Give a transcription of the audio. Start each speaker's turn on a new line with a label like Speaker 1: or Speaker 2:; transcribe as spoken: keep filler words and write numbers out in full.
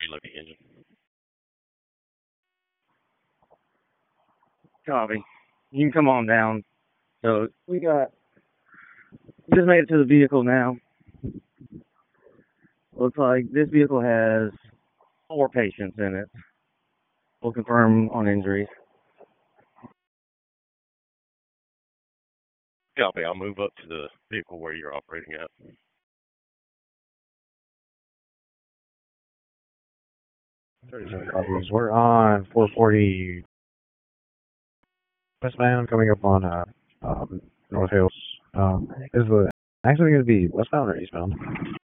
Speaker 1: Reload the engine.
Speaker 2: Copy. You can come on down. So we got, we just made it to the vehicle now. Looks like this vehicle has four patients in it. We'll confirm on injuries.
Speaker 1: Copy. I'll move up to the vehicle where you're operating at.
Speaker 3: thirty-seven copies. We're on four forty westbound, coming up on uh, um, North Hills. Um, is the accident going to be westbound or eastbound?